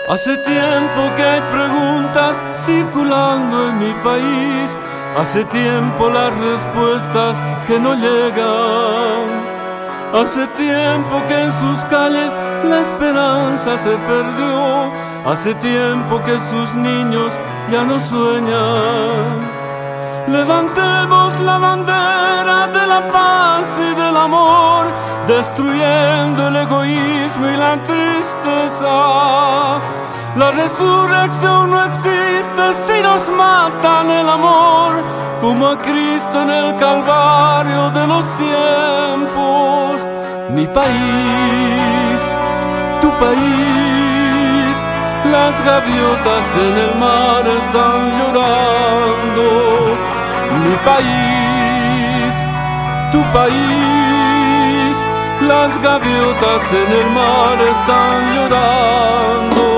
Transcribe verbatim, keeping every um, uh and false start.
Hace tiempo que hay preguntas circulando en mi país. Hace tiempo las respuestas que no llegan. Hace tiempo que en sus calles la esperanza se perdió. Hace tiempo que sus niños ya no sueñan. Levantemos la bandera de la paz y del amor, destruyendo el egoísmo y la tristeza. La resurrección no existe si nos matan el amor, como a Cristo en el Calvario de los tiempos. Mi país, tu país, las gaviotas en el mar están llorando. Mi país, tu país, las gaviotas en el mar están llorando.